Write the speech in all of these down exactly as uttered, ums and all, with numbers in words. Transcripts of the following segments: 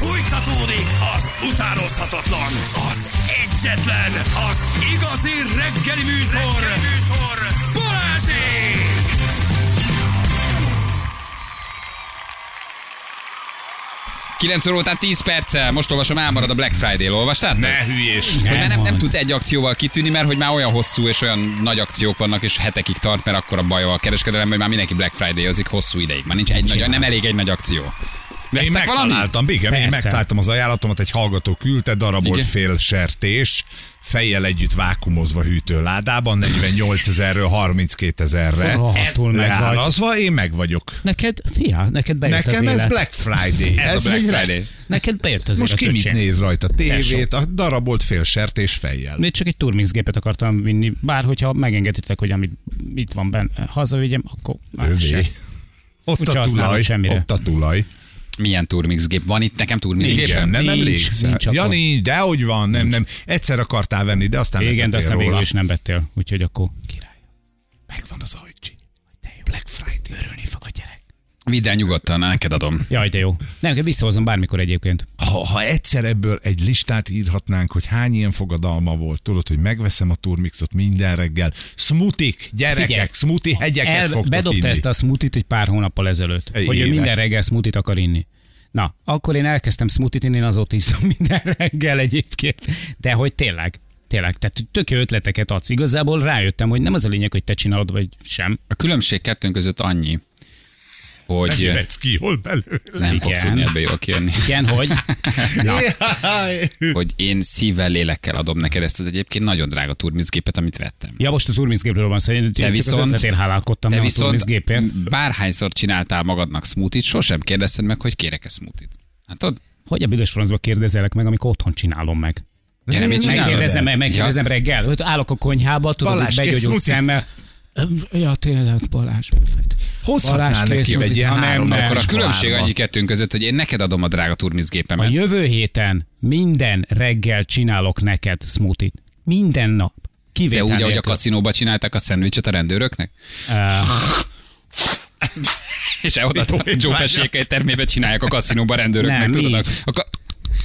Fújtatódik az utánozhatatlan, az egyetlen, az igazi reggeli műsor, reggeli műsor. Balázsék! kilenc óra után tíz perccel, most olvasom, elmarad a Black Friday-l, olvastad? Ne hülyés! Hogy már nem, nem tudsz egy akcióval kitűnni, mert hogy már olyan hosszú és olyan nagy akciók vannak, és hetekig tart, mert akkor a baj a kereskedelem, hogy már mindenki Black Friday-ozik hosszú ideig. Már nincs egy nagy, nem elég egy nagy akció. Én megtaláltam, igen, én megtaláltam az ajánlatomat, egy hallgató küldte, darabolt fél sertés, fejjel együtt vákumozva hűtőládában, negyvennyolcezerről harminckétezerre. Leárazva, én meg vagyok. Neked, fia, neked bejött Nekem az élet. ez Black Friday. Ez, ez a Black Friday. Neked bejött az Most élet, ki mit öcsém. néz rajta? Tévét, a darabolt fél sertés fejjel. Még csak egy Turmix gépet akartam vinni, bár hogyha megengeditek, hogy amit itt van benne, hazavigyem, akkor már se. Övé. Ott Úgyse a használom tulaj, semmire. ott a tulaj. Milyen Turmix gép? Van itt nekem Turmix Igen, gépem? nem Nincs, emlékszel. nincs Ja, akkor. nincs, de hogy van, nem, nem. Egyszer akartál venni, de aztán Igen, de letettél aztán végül róla. is nem vettél, úgyhogy akkor király. Megvan az ajcsi. De jó. Black Friday. Örülni fog a gyerek. Vidd el nyugodtan, neked adom. Jaj, de jó. Nem, kell visszahozom bármikor egyébként. Ha, ha egyszer ebből egy listát írhatnánk, hogy hány ilyen fogadalma volt, tudod, hogy megveszem a Turmixot minden reggel. Smutik, gyerekek, Figyelj, smoothie hegyeket El, fogtok bedobta inni. ezt a smoothie-t egy pár hónappal ezelőtt, Egy hogy ő éve. minden reggel smoothie-t akar inni. Na, akkor én elkezdtem smoothie-t inni, én azóta iszom minden reggel egyébként. De hogy tényleg, tényleg, tehát tök jó ötleteket adsz. Igazából rájöttem, hogy nem az a lényeg, hogy te csinálod, vagy sem. A különbség kettőnk között annyi, hogy Nem jöhetsz ki, hol belőle. nem Igen. fogsz tudni ebből jól kijönni. Igen, hogy? Na, Hogy én szívvel, lélekkel adom neked ezt az egyébként nagyon drága Turmix gépet, amit vettem. ja, most a Turmix gépről van szó, én Te csak az viszont, ötletért hálálkodtam, te nem a Turmix viszont gépért. bárhányszor csináltál magadnak smoothie-t, sosem kérdezted meg, hogy kérek-e smoothie-t. Hát tudod? Hogy a büdös francba kérdezelek meg, amikor otthon csinálom meg? Ja, nem, én csinálom. Megkérdezem, meg, megkérdezem Ja. reggel, hogy állok a konyhába, tudod, Balázs, hogy begyógyult kész szemmel. Ja, tényleg, Balázs, megfejt. Hozhatnál Balázs, neki kész, egy ilyen ha nem, három nem. Akkor a perces különbség pohárba. annyi kettőnk között, hogy én neked adom a drága Turmix A gépemet. jövő héten minden reggel csinálok neked smoothie-t. Minden nap. De Kivétel úgy, ahogy a nélkül. kaszinóban csinálták a szendvicset a rendőröknek? Uh, És oda a Joe Pessék egy termébe csinálják a kaszinóban a rendőröknek, Nem, tudod? így. A ka-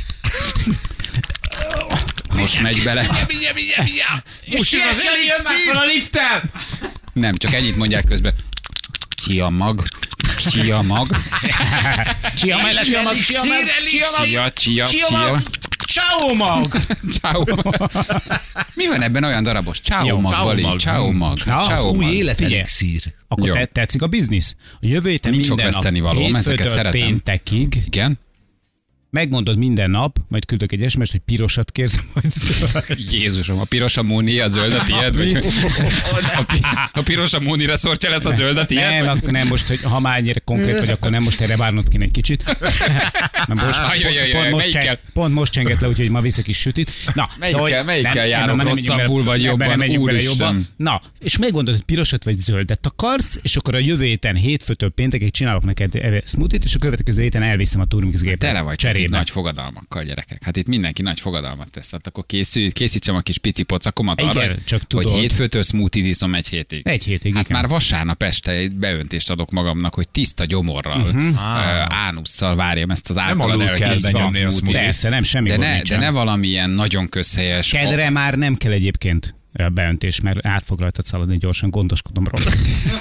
Most megy bele. Vigyel, vigyel, vigyel! Most jön az elixír! a lifttel! Nem, csak ennyit mondják közben. Csia mag. Csia mag. Csia meg, csia meg, csia meg, csia meg, Csia, csia, csia csia. mag. Ciao mag! Ciao. Mi van ebben olyan darabos? Ciao Jó, mag, ciao Bali. mag. Ciao mag. Na, az Ciao Új mag. életelixír. Akkor Jó. te, tetszik a biznisz? A jövő héten Nincs sok minden nap, vesztenivalóm, ezeket hétfőtől szeretem. péntekig, Igen? megmondod minden nap, majd küldök egy es em es-t, hogy pirosat kérsz, majd zöld. Jézusom, a piros a múni, a zöld a tiéd? Vagy a, pi- a piros a múnira szortja lesz a zöld a tiéd? Nem, vagy? akkor nem most, hogy ha már ennyire konkrét vagy, akkor nem most erre várnod kéne egy kicsit. Mert most, Ajaj, ajaj, pont, most melyikkel? cseng, pont most csengett le, úgyhogy ma viszek is sütit. Na, Melyikkel- szóval, melyikkel nem, járok nem, nem menjünk rosszabbul bele- vagy nem, jobban? nem menjünk bele Úristen. jobban. Na, és megmondod, hogy pirosat vagy zöldet akarsz, és akkor a jövő héten hétfőtől péntekig csinálok neked eh, smoothie-t, és a következő héten elviszem a Turmix gépet. Tele vagy csak itt cserébe. nagy fogadalmakkal, gyerekek. Hát itt mindenki nagy fogadalmat tesz. Hát akkor készül, készítsem a kis pici pocakomat arra, Igen, csak hogy tudod. hétfőtől smoothie iszom egy hétig. Egy hétig, Hát igen. már vasárnap este egy beöntést adok magamnak, hogy tiszta gyomorral, uh-huh. uh, ánusszal várjam ezt az általad alul kell elkészített benyomni a smoothie-t. smoothie-t. Persze, nem, semmi De gond ne, de nincsen. ne valamilyen nagyon közhelyes... Kedre már nem kell egyébként a beöntés, mert át fog rajtad szaladni gyorsan, gondoskodom róla.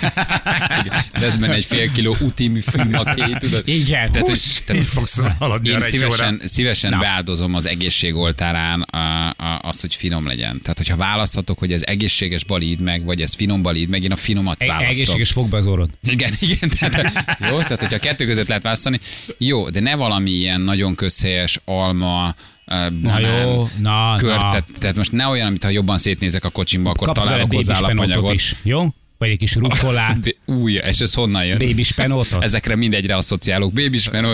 Lesz benne egy fél kiló uti fűmaké, tudod? Igen. Tehát, hogy- Húsz, tehát, így fogsz haladni Én arra egy szívesen, óra. szívesen Na. beáldozom az egészség oltárán a, a, azt, hogy finom legyen. Tehát, hogyha választhatok, hogy ez egészséges balíd meg, vagy ez finom balíd meg, én a finomat E- választom. egészséges fogba az orrod. Igen, igen. Tehát, jó, tehát hogyha a kettő között lehet választani, jó, de ne valami ilyen nagyon közhelyes alma, ö, banán, jó, na, kör, na. Tehát, tehát most ne olyan, amit ha jobban szétnézek a kocsimba, akkor Kapsz vele találok hozzá bébispenótot alapanyagot. is, jó? Vagy egy kis rukkolát, Bé- Új, és ez honnan jön? bébispenótot. Ezekre mindegyre asszociálok. Bébispenó,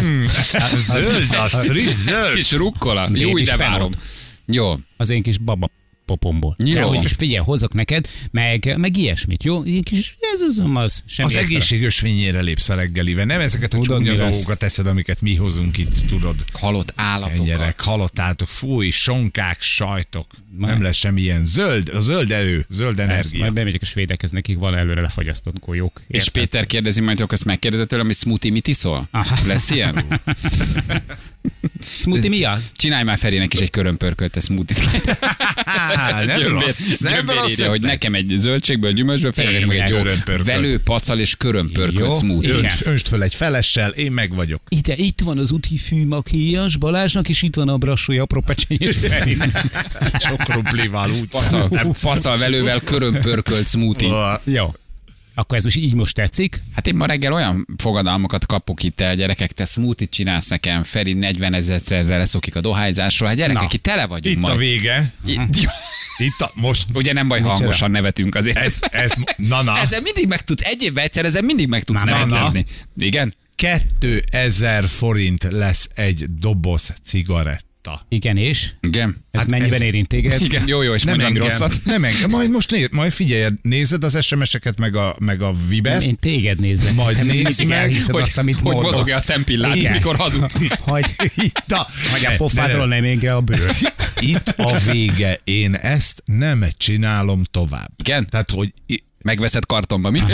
Zöld, az friss zöld. kis rukkola. Jó, ide Bébispenót. várom. Jó. Az én kis baba popomból. Jó. De hogy is figyelj, hozok neked, meg, meg ilyesmit, jó? Ilyen kis, ez az, az, semmi Az extra. egészség ösvényére lépsz a reggelivel. Nem ezeket a Tudod, csúnya mi lesz? dolgokat teszed, amiket mi hozunk itt, tudod. Halott állatokat. Kenyerek, halottátok, fúj, sonkák, sajtok. Nem lesz semmilyen. Zöld, a zöld elő, zöld Persze, energia. majd bemegyek a svédekhez, nekik van előre lefagyasztott golyók. És Érted? Péter kérdezi majd, hogy ezt megkérdezed tőlem, hogy smoothie mit iszol? Aha. Lesz ilyen? Smoothie mi az? Csinálj már Ferinek is egy körömpörkölte smoothie-t. Nem rossz, nem rossz. Hogy nekem egy zöldségből, gyümölcsből, Ferinek meg egy velő, pacal és körömpörkölt smoothie. Önst föl egy felessel, én meg vagyok. Ide, itt van az úti fűmakíjas Balázsnak, és itt van a brassói apró pecsenyés Ferinek. Sok krumplival úgy. Pacal, pacal velővel körömpörkölt smoothie. Jó. Akkor ez most így most tetszik? Hát én ma reggel olyan fogadalmakat kapok itt el, gyerekek, te smoothie-t csinálsz nekem, Feri negyven ezerre leszokik a dohányzásról. Hát gyerekek, Na, itt tele vagyunk itt majd. a vége. Itt, Itt a, most. ugye nem baj, ha hangosan nevetünk azért. Ez, ez, na, na. Ezzel mindig meg tudsz, egy évben egyszer, ezzel mindig meg tudsz Na, na, nevetni. Igen? kétezer forint lesz egy doboz cigaretta. Igen, és? Igen. Ez Hát mennyiben ez- érint téged? Igen, jó, jó, és Nem mondj valami engem, rosszat. nem engem. Majd most néz, majd figyelj, nézed az es em es-eket, meg a, meg a Vibert. Én téged nézem. Majd Te nézd mindig meg, elhiszed Hogy, azt, amit hogy mondasz. mozogja a szempillát, Igen. mikor hazudsz. Hogy, Itt a, hogy a pofádról nem égre a bőr. Itt a vége. Én ezt nem csinálom tovább. Igen? Tehát, hogy i- Megveszed kartonba, mi?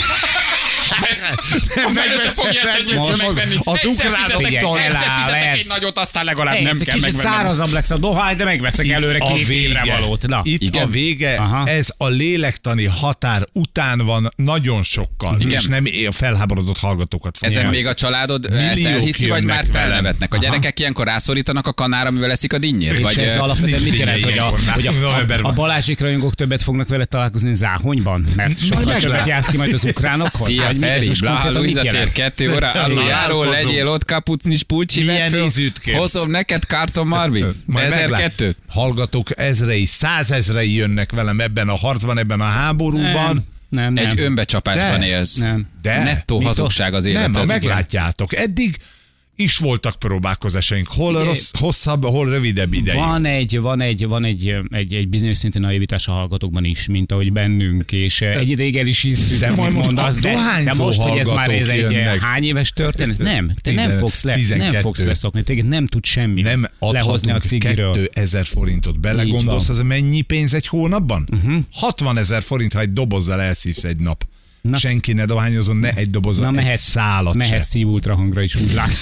A felő se fogja ezt egyszer Most az- megvenni. az Egyszer ukránoktól fizetek, egyszer eláll fizetek ez. egy nagyot, aztán legalább Hey, nem egy kell kicsit megvennem. szárazabb lesz a dohány, de megveszek előre a két évre vége. valót. Na. Itt Igen. a vége, Aha. ez a lélektani határ után van nagyon sokkal. Igen. És nem a felháborodott hallgatókat fogja. Ezen még a családod ezt Milliók elhiszi, vagy már jönnek velem. felnevetnek? A gyerekek ilyenkor rászorítanak a kanára, amivel eszik a dinnyét? És Vagy ez ö, alapvetően mit nincs jelent, hogy a, ilyenkor, hogy a, a, novemberben. a Balázsék rajongók többet fognak vele találkozni Záhonyban? Mert sokkal meglátjuk. többet jársz ki majd az ukránokhoz? Szia, Vagy mi ez Feri, most Blaha konkrétan mit Luisa tér, jelent? kettő óra, aluljáró, Találkozunk. legyél ott, kapucnis, pulcsi, Milyen vedd föl, ízűt kérsz? hozom neked karton marbi, Majd meglát- ezerkettő. Hallgatók ezrei, százezrei jönnek velem ebben a harcban, ebben a háborúban. Nem, nem. Egy önbecsapásban De. élsz. Nem. De. Nettó Mit hazugság az Nem, életed. ma meglátjátok. Eddig is voltak próbálkozásaink. Hol rossz, hosszabb, hol rövidebb ideig. Van egy, van egy, van egy, egy, egy bizonyos szintű naivitás a hallgatókban is, mint ahogy bennünk, és egy ideig el is hiszük, De amit majd most mondasz, a de, de dohányzó most, hogy ez már ez hallgatók egy jönnek. hány éves történet? Nem, te nem Tizen- fogsz, le, nem tizenkettő. fogsz leszokni, téged nem tud semmi Nem lehozni a adhatunk cigiről. kétezer forintot. Belegondolsz, van. az mennyi pénz egy hónapban? Uh-huh. hatvanezer forint, ha egy dobozzal elszívsz egy nap. Na, Senki ne dohányozon, ne egy dobozzal, Na egy mehet, szálat mehet se. szív ultrahangra is úgy lát.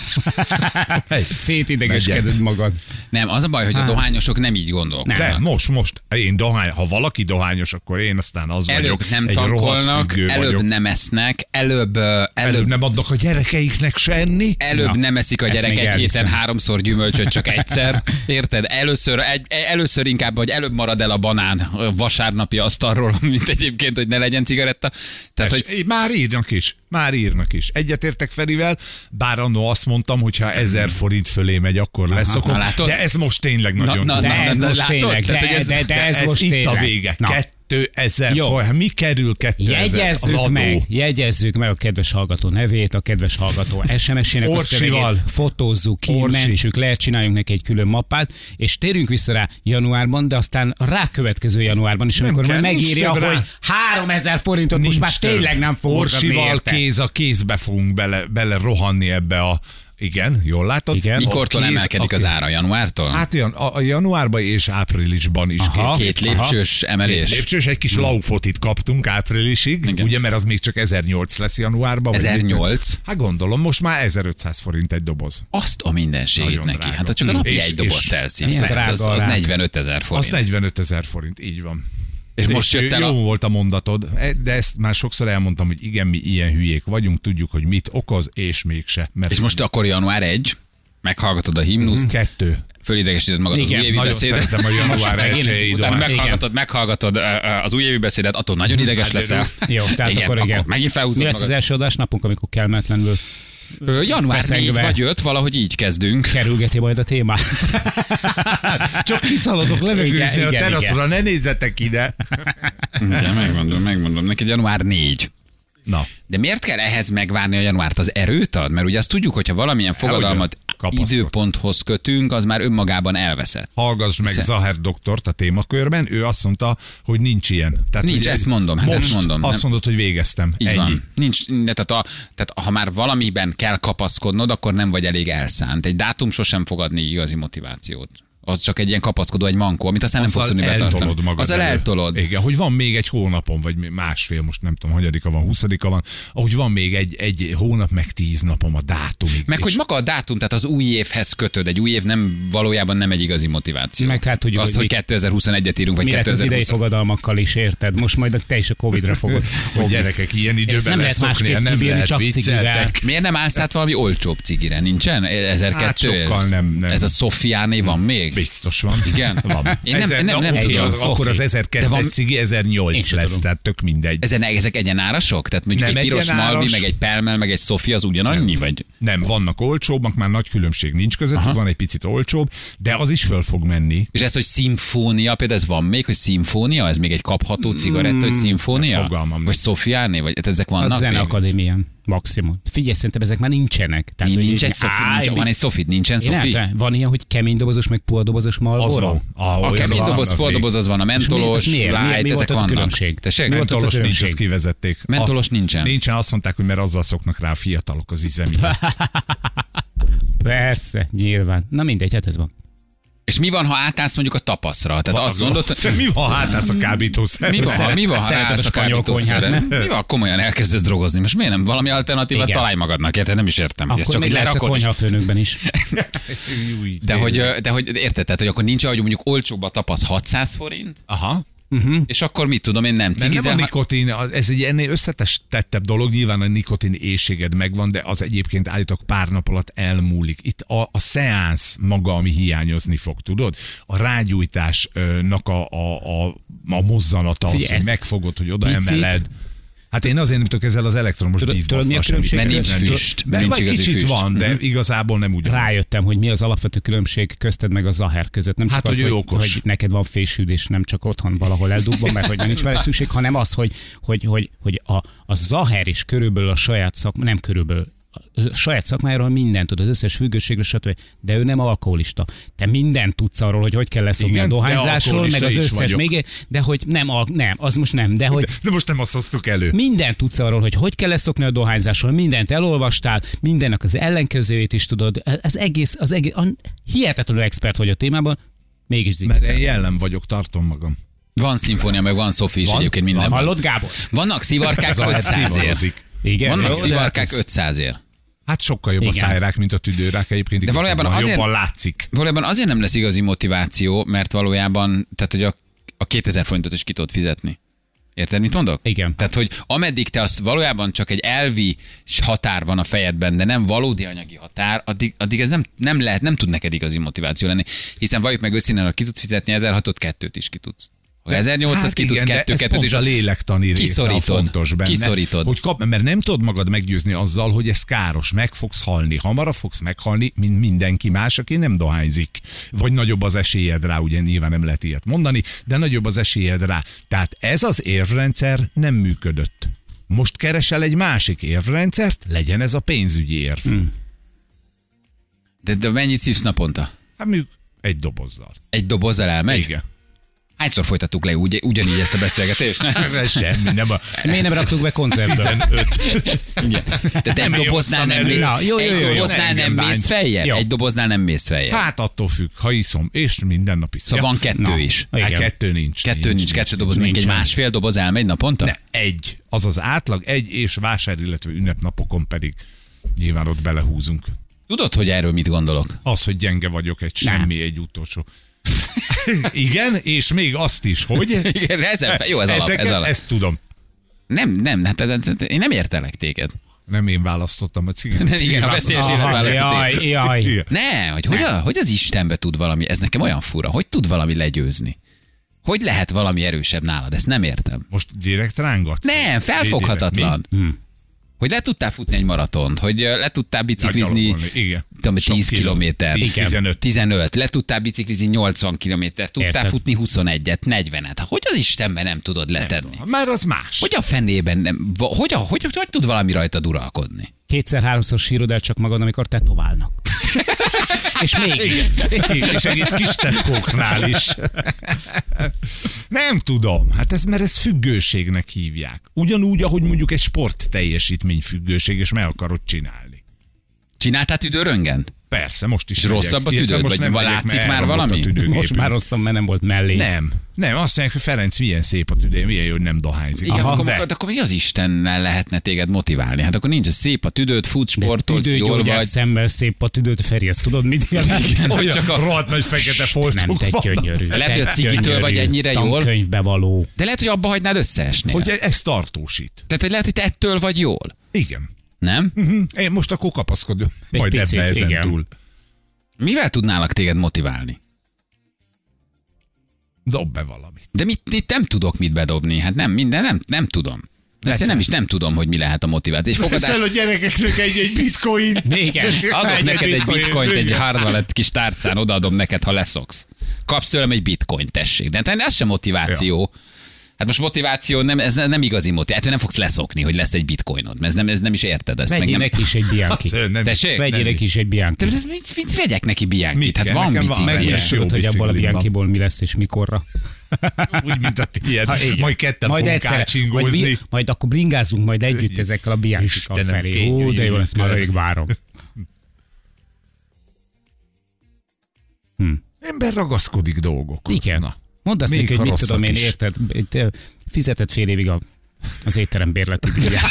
Hey, Szétidegeskeded magad. Nem, az a baj, hogy a dohányosok nem így gondolkodnak. De most, most, én dohány, ha valaki dohányos, akkor én aztán az Előbb vagyok. nem egy rohadt tankolnak, függő előbb vagyok. nem esznek, előbb, ö, Előbb előbb, nem adnak a gyerekeiknek se enni. előbb Na, nem eszik a ezt gyerek még egy elhiszem. héten háromszor gyümölcsöt, csak egyszer. Érted? Először, egy, először inkább, hogy előbb marad el a banán ö, vasárnapi asztalról, mint egyébként, hogy ne legyen cigaretta. Tehát, hogy Hogy... Már írnak is, már írnak is. Egyetértek Ferivel, bár annó azt mondtam, hogy ha ezer forint fölé megy, akkor leszokok. na látod? De ez most tényleg nagyon na, durva. De ez na, most látod? tényleg, Tehát, hogy de, ez- de, de De ez ez most itt tényleg. a vége. Na. kétezer Jó. forint. Mi kerül kétezer? Az Jegyezzük adó. meg, jegyezzük meg a kedves hallgató nevét, a kedves hallgató es em es-ének a Orsival. szövegét, fotózzuk ki, Orsi. mentsük le, csináljunk neki egy külön mappát, és térjünk vissza rá januárban, de aztán a rákövetkező januárban is, amikor kell, majd nincs megírja, több rá. hogy háromezer forintot most már több. tényleg nem fogok adni Orsival érte. kéz a kézbe fogunk bele, bele rohanni ebbe a... Igen, jól látod? Igen. mikortól A kéz emelkedik a az kéz. ára? Januártól? Hát olyan, a, a januárban és áprilisban is. Aha. Két lépcsős emelés. Két lépcsős, egy kis laufotit kaptunk áprilisig, Igen. ugye, mert az még csak ezernyolc lesz januárban. vagy ezernyolc? mit? Hát gondolom, most már ezerötszáz forint egy doboz. Azt a mindenségét Nagyon neki. drága. Hát ha csak a napi És- egy dobozt és- elszívsz, Milyen az, az, drága a az rák. negyvenötezer forint. Az negyvenötezer forint, így van. És most jött el jó a... volt a mondatod, de ezt már sokszor elmondtam, hogy igen, mi ilyen hülyék vagyunk, tudjuk, hogy mit okoz, és mégse. Mert És most akkor január egy, meghallgatod a himnuszt, kettő. fölidegesíted magad az Igen, újévi Nagyon beszédet. szeretem a január megint elsőjei Utána dohány. meghallgatod, meghallgatod ö, ö, az újévi beszédet, attól nagyon ideges Hát, leszel. Jó, tehát igen, akkor igen. Akkor megint felhúzod Mi lesz az magad. első adásnapunk, amikor kellemetlenül Ö, Január négy feszengve. vagy öt, valahogy így kezdünk. kerülgeti majd a témát? Csak kiszaladok levegőzni Igen, a igen, teraszra, ne nézzetek ide. Igen, megmondom, megmondom. Neked január négy. Na, De miért kell ehhez megvárni a januárt? Az erőt ad? Mert ugye azt tudjuk, hogyha valamilyen fogadalmat kapaszkodsz. időponthoz kötünk, az már önmagában elveszett. hallgass meg Hiszen- Zaher doktort a témakörben, ő azt mondta, hogy nincs ilyen. Tehát, Nincs, hogy ezt mondom, hát most ezt mondom. azt Nem- mondod, hogy végeztem. Így Ennyi. van. Nincs, de tehát, a, tehát ha már valamiben kell kapaszkodnod, akkor nem vagy elég elszánt. Egy dátum sosem fog adni igazi motivációt. Az csak egy ilyen kapaszkodó, egy mankó, amit aztán nem fogsz tudni betartani. Azzal eltolod. Igen, hogy van még egy hónapon, vagy másfél, most nem tudom, hanyadika van, huszadika van, ahogy van még egy, egy hónap, meg tíz napom a dátumig. Meg hogy maga a dátum, tehát az új évhez kötöd. Egy új év nem valójában nem egy igazi motiváció. Meg hát tudjuk, az, hogy kétezer-huszonegyet írunk, vagy mi lett az idei fogadalmakkal is, érted? Most majd te is a Covidra fogod. Hogy gyerekek, ilyen időben lesz szokni, nem lehet vicceltek. Miért nem állsz át valami olcsóbb cigire? Nincsen? ezerkettő? Hát sokkal nem, nem. Ez a Sofiáné van még? Biztos van. Igen? Van. Én nem, Ezer, nem, nem, nem tudom. Akkor az ezerkettes cigi ezernyolc lesz, tehát tök mindegy. Ezen, ezek egyenárasok? Tehát mondjuk nem egy piros egyenáras. Malvi, meg egy Pelmel, meg egy Sofia az ugyanannyi? Nem, vagy? nem, vannak olcsóbbak, már nagy különbség nincs közöttük, van egy picit olcsóbb, de az is föl fog menni. És ez, hogy szimfónia, például ez van még, hogy szimfónia? Ez még egy kapható cigaretta, hogy szimfónia? Fogalmam. Vagy Sofiáné? Vagy ezek vannak? A Zeneakadémián. Maximum. Figyelj, szerintem ezek már nincsenek. Tehát, nincs, nincs egy Sofi, nincs, van egy Sofit, nincsen Sofi. Van ilyen, hogy kemény dobozos, meg puha dobozos Marlboro. A, a kemény doboz, puha doboz az van, a mentolos, light, ezek vannak. Mentolos nincs, ezt kivezették. Mentolos nincsen. Nincsen, azt mondták, hogy mert azzal szoknak rá a fiatalok az üzemi. Persze, nyilván. Na mindegy, hát ez van. És mi van, ha átállsz mondjuk a tapaszra? Tehát azt mondod, hogy... Mi van, ha átállsz a kábítószerre? Mi van, ha, mi van, ha átállsz a kábítószerre? Mi van, komolyan elkezdesz drogozni? Most miért nem valami alternatívát találj magadnak? Érted? Nem is értem. Akkor ezt csak még lehetsz a konyhafőnökben is. de, hogy, de hogy érted, tehát, hogy akkor nincs, hogy mondjuk olcsóbb a tapasz hatszáz forint? Aha. Uh-huh. És akkor mit tudom én, nem cigizem. Nem a nikotin, ez egy ennél összetettebb dolog, nyilván a nikotin éhséged megvan, de az egyébként állítok pár nap alatt elmúlik. Itt a, a szeánsz maga, ami hiányozni fog, tudod? A rágyújtásnak a, a, a, a mozzanata, az, hogy megfogod, hogy oda picit emeled. Hát én azért nem tudok ezzel az elektromos bízbasszal semmit. Mert nincs füst. Mert nincs kicsit füst. van, de uh-huh. igazából nem ugyanaz. Rájöttem, hogy mi az alapvető különbség közted meg a Zaher között. Nem csak hát, az, hogy, hogy, hogy neked van fésűdés, nem csak otthon valahol eldugva, mert hogy nincs vele szükség, hanem az, hogy, hogy, hogy, hogy a, a Zaher is körülbelül a saját szakma, nem körülbelül, a saját szakmájáról mindent tud, az összes függőségről, stb. De ő nem alkoholista. Te mindent tudsz arról, hogy hogy kell leszokni a dohányzásról, meg az összes még, de hogy nem, nem, az most nem, de hogy... De, de most nem azt hoztuk elő. Mindent tudsz arról, hogy hogy kell leszokni a dohányzásról, mindent elolvastál, mindennek az ellenkezőjét is tudod. Az egész, az egész, hihetetlenül expert vagy a témában, mégis zigazán. Mert én jellem vagyok, tartom magam. Van szimfónia, meg van Sofi is van? Egyébként minden. Hallod, Gábor? Vannak szivarkák ötszázért. Igen, vannak jó, szivarkák ötszázért. Hát sokkal jobb igen. a szájrák, mint a tüdőrák egyébként. De valójában azért, jobban látszik. Valójában azért nem lesz igazi motiváció, mert valójában, tehát hogy a, a kétezer forintot is ki tudod fizetni. Érted, mit mondok? Igen. Tehát, hogy ameddig te azt valójában csak egy elvi határ van a fejedben, de nem valódi anyagi határ, addig, addig ez nem, nem lehet, nem tud neked igazi motiváció lenni. Hiszen valljuk meg őszintén, ha ki tudsz fizetni ezerhatot, kettőt is ki tudsz. Ha ezernyolcat hát ki tudsz, kettő, kettőt is. A lélektani része a fontos benne. Kiszorítod. Hogy kap, mert nem tudod magad meggyőzni azzal, hogy ez káros, meg fogsz halni. Hamarabb fogsz meghalni, mint mindenki más, aki nem dohányzik. Vagy nagyobb az esélyed rá, ugye nyilván nem lehet ilyet mondani, de nagyobb az esélyed rá. Tehát ez az érvrendszer nem működött. Most keresel egy másik érvrendszert, legyen ez a pénzügyi érv. Hmm. De, de mennyit szívsz naponta? Hát mondjuk egy dobozzal. Egy dobozzal elmegy? Igen. Hányszor folytattuk le úgy, ugyanígy ezt a beszélgetést? Semmi, nem a... Miért nem raktuk be koncertbe? tizenöt. Igen. Tehát egy doboznál nem mész, Na, jó, jó, jó, egy doboznál nem mész feljebb? Jó. Egy doboznál nem mész feljebb. Hát attól függ, ha iszom, és minden nap iszom. Szóval van kettő Na, is. Hát kettő nincs. Kettő nincs, nincs kettő doboz, még egy másfél doboz elmegy naponta? Ne, egy. Az az átlag, egy és vásár, illetve ünnepnapokon pedig nyilván ott belehúzunk. Tudod, hogy erről mit gondolok? Az, hogy gyenge vagyok, egy semmi, nem. Egy utolsó. Igen, és még azt is, hogy... Igen, ez, jó, ez alap, ez alap. Ezt tudom. Nem, nem, hát én nem értelek téged. Nem én választottam a cigit. Igen, a veszélyes élet választottam. Jaj, jaj. Ne, hogy, hogy, a, hogy az Istenbe tud valami, ez nekem olyan fura, hogy tud valami legyőzni? Hogy lehet valami erősebb nálad? Ezt nem értem. Most direkt rángatsz? Nem, felfoghatatlan. Hogy le tudtál futni egy maratont, hogy le tudtál biciklizni tudom, tíz kilométer, tizenöt. tizenöt, le tudtál biciklizni nyolcvan kilométer, tudtál Érted. futni huszonegyet, negyvenet. Hogy az Istenben nem tudod letenni? Nem, már az más. Hogy a fenében nem, hogy, hogy, hogy, hogy tud valami rajta uralkodni? Kétszer-háromszor sírod el csak magad, amikor tetoválnak. És még Igen, és egész kis tetkóknál is. Nem tudom, hát ez, mert ez függőségnek hívják. Ugyanúgy, ahogy mondjuk egy sport teljesítmény függőség, és meg akarod csinálni. Csináltál tüdőröngent? Persze, most is. És rosszabb a tüdőd, vagy nem látszik már valami? Most már rosszabb, mert nem volt mellé. Nem. Nem, azt mondják, hogy Ferenc milyen szép a tüdő, milyen jó, hogy nem dohányzik. Igen, Aha, akkor, de... akkor, akkor mi az Istennel lehetne téged motiválni? Hát akkor nincs szép a tüdőd, futsz, sportolsz, jól vagy. Szemmel szép a tüdőd, Feri, ezt tudod, mit jelent? Olyan csak a rohadt nagy fekete foltok Nem, te gyönyörű. Lehet, hogy a cigitől vagy ennyire jól. Tankönyvbe való. De lehet, hogy abba hagynád összeesni. Hogy ez tartósít. Tehát hogy lehet, hogy te ettől vagy jól. Igen. Nem? Én most akkor kapaszkodom. Majd picit, ebbe ezen igen. túl. Mivel tudnálak téged motiválni? Dob be valamit. De mit, mit nem tudok mit bedobni. Hát nem, minden nem, nem tudom. Egyszer nem is nem tudom, hogy mi lehet a motiváció. És fogadás... Veszel a gyerekeknek egy-egy bitcoin. Igen. Adok neked egy bitcoint, egy hard wallet kis tárcán, odaadom neked, ha leszoksz. Kapsz tőlem egy bitcoin, tessék. De hát ez sem motiváció. Ja. Hát most motiváció, nem, ez nem igazi motiváció. Nem fogsz leszokni, hogy lesz egy bitcoinod, mert ez nem, ez nem is érted. Ezt Vegyél meg nem... neki is egy Bianchi. Tessék? Vegyél neki is egy Bianchi. De mit, mit vegyek neki Bianchit? Hát van bicikli. Megmeséled, hogy abból a Bianchiból mi lesz és mikorra. Úgy, mint a tiéd. Majd ketten majd fogunk átcsingózni. Majd, majd akkor bringázunk majd együtt ezekkel a Bianchikkal felé. Ó, de jó lesz, már alig várom. Hm. Ember ragaszkodik dolgokhoz. Igen. Na. Mondd azt neki, hogy mit tudom én, érted? Fizetett fél évig a, az étterem bérleti díját.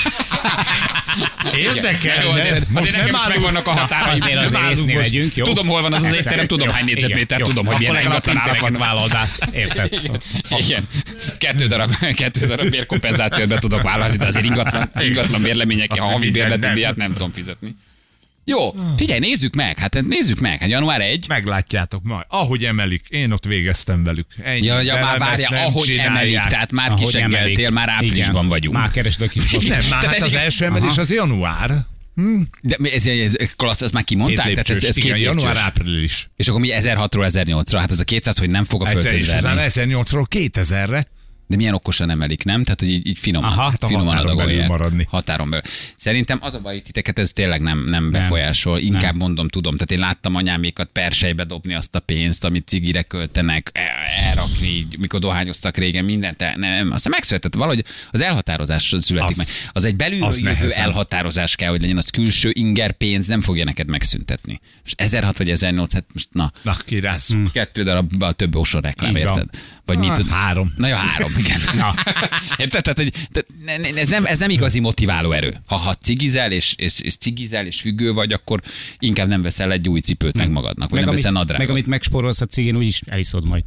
Érdekel, azért, azért nekem is megvannak a határa. Azért azért észnél legyünk, jó? Tudom, hol van az az étterem, tudom, hány négyzetméter, tudom, hogy milyen ingatlan árakat vállalod át. Érted? Igen. Kettő darab, kettő darab bérkompenzációt be tudok vállalni, de azért ingatlan, ingatlan bérlemények, a havi bérleti díjat nem tudom fizetni. Jó, figyelj, nézzük meg, hát nézzük meg, hát január elseje. Meglátjátok majd. Ahogy emelik, én ott végeztem velük. Ennyi. Ja, ja már várja, ahogy csinálják. Emelik, tehát már kiseggeltél, már áprilisban igen. vagyunk. Már keresd a kis Nem, már hát az első emelés az január. Hm. De ez, ez, ez, ezt már kimondták? Lépcsős, tehát ez, ez igen, január-április. És akkor mi ezerhatról ezernyolcra, hát ez a kétszáz, hogy nem fog a földhöz verni. ezernyolcról kétezerre. De milyen okosan emelik, nem? Tehát, hogy így, így finoman, Aha, hát finoman határon belül maradni. Határon belül. Szerintem az a baj, hogy titeket ez tényleg nem, nem befolyásol. Inkább nem. mondom, tudom. Tehát én láttam anyámékat persejbe dobni azt a pénzt, amit cigire költenek, elrakni, mikor dohányoztak régen, mindent. Nem, nem. Aztán megszületett valahogy az elhatározás születik az, meg. Az egy belülről jövő elhatározás kell, hogy legyen, az külső inger pénz nem fogja neked megszüntetni. Most ezerhat vagy ezernyolc, hát most na. Na, kirászunk. Hmm. Kettő darab a több osor reklám, érted? Vagy mit tud? Három. Na jó, három, igen. Na. Érted? Tehát, hogy, tehát ez, nem, ez nem igazi motiváló erő. Ha, ha cigizel, és, és, és cigizel, és függő vagy, akkor inkább nem veszel egy új cipőt meg magadnak, vagy meg nem veszel nadrágot. Meg amit megspórolsz a cigén, úgyis eliszod majd.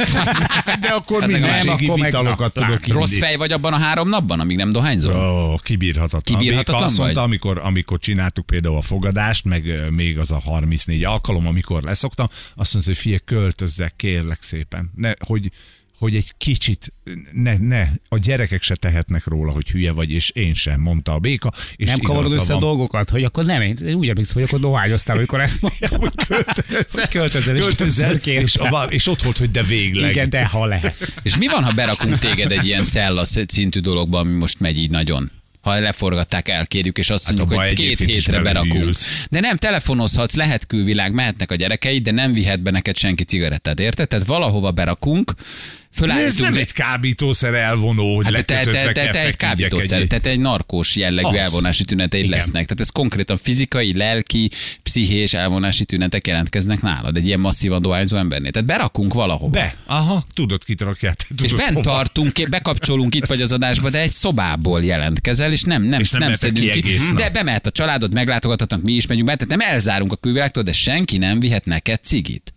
De akkor minőségi vitalokat tudok inni. Rossz fej vagy abban a három napban, amíg nem dohányzol? Ó, oh, kibírhatatlan. Kibírhatatlan azt mondta, vagy? amikor, amikor csináltuk például a fogadást, meg még az a harmincnégy alkalom, amikor leszoktam, azt mondta, hogy figyelj, költözzek, kérlek szépen. Ne, hogy hogy egy kicsit, ne, ne, a gyerekek se tehetnek róla, hogy hülye vagy, és én sem, mondta a béka. És nem kavarod össze a dolgokat, hogy akkor nem, én úgy emlékszem, hogy akkor dohányoztál, amikor ezt mondtam. Hogy költözel, költözel, és, költözel és, a, és ott volt, hogy de végleg. Igen, de ha lehet. És mi van, ha berakunk téged egy ilyen cella szintű dologba, ami most megy így nagyon? Ha leforgatták, elkérjük, és azt mondjuk, hát hogy két hétre berakunk. De nem, telefonozhatsz, lehet külvilág, mehetnek a gyerekeid, de nem vihet be neked senki cigarettát, érted? Tehát valahova berakunk, ez nem egy kábítószer elvonó, hogy hát lekötözve te, te, te egy kábítószer, egy... tehát egy narkós jellegű az. elvonási tüneteid igen. lesznek. Tehát ez konkrétan fizikai, lelki, pszichés elvonási tünetek jelentkeznek nálad, egy ilyen masszívan dohányzó embernél. Tehát berakunk valahova. Be, aha, tudod, kit rakját. És bent tartunk, bekapcsolunk itt vagy az adásba, de egy szobából jelentkezel, és nem, nem, és nem, nem szedünk ki. ki de bemehet a családod, meglátogathatnak, mi is megyünk be, tehát nem elzárunk a külvilágtól, de senki nem vihet neked cigit.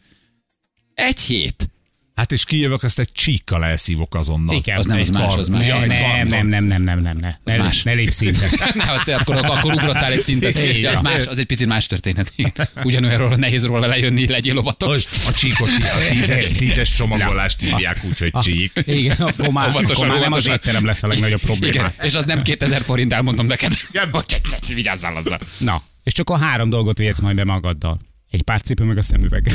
Egy hét. Hát és kijövök, azt egy csíkkal elszívok azonnal. Igen, az nem, az más, az más. Nem, nem, nem, nem, nem, nem, nem, nem. Az más. Ne lépj szintet. Ne, az, akkor, akkor ugrottál egy szintet. Ja, az, más, az egy picit más történet. Ugyanolyanról nehéz róla lejönni, legyél lovatok. A csíkos, a tízes, tízes csomagolást hívják úgy, hogy csík. Igen, akkor már, akkor már nem az étterem lesz a legnagyobb probléma. Igen, és az nem kétezer forint, elmondom neked. Vigyázzál azzal. Na, és csak a három dolgot vihetsz majd be magaddal. Egy párcipő, meg a szemüveg.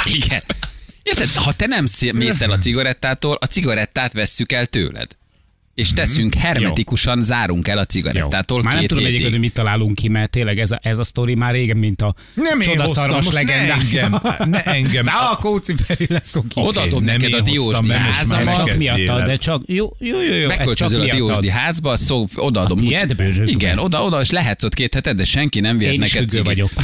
Igen. Érted? Ha te nem mész el a cigarettától, a cigarettát vesszük el tőled. és teszünk hermetikusan, zárunk el a cigarettától Már nem két tudom hétig. egyébként, hogy mit találunk ki, mert tényleg ez a, ez a sztori már régen, mint a Nem én hoztam, csodaszarvas most ne legendája. engem. Ne engem. Na, a Kóci Feri lesz oké. Odaadom nem neked én a diósdi hoztam, mert most már házamat, Csak elkezdjél miattad, el. de csak, jó, jó, jó, jó ez csak beköltözöl a miattad. diósdi házba, szó, odaadom. A úgy- tiédbe? Igen, oda, oda, és lehetsz ott két heted, de senki nem vihet Én is neked függő cigit. vagyok.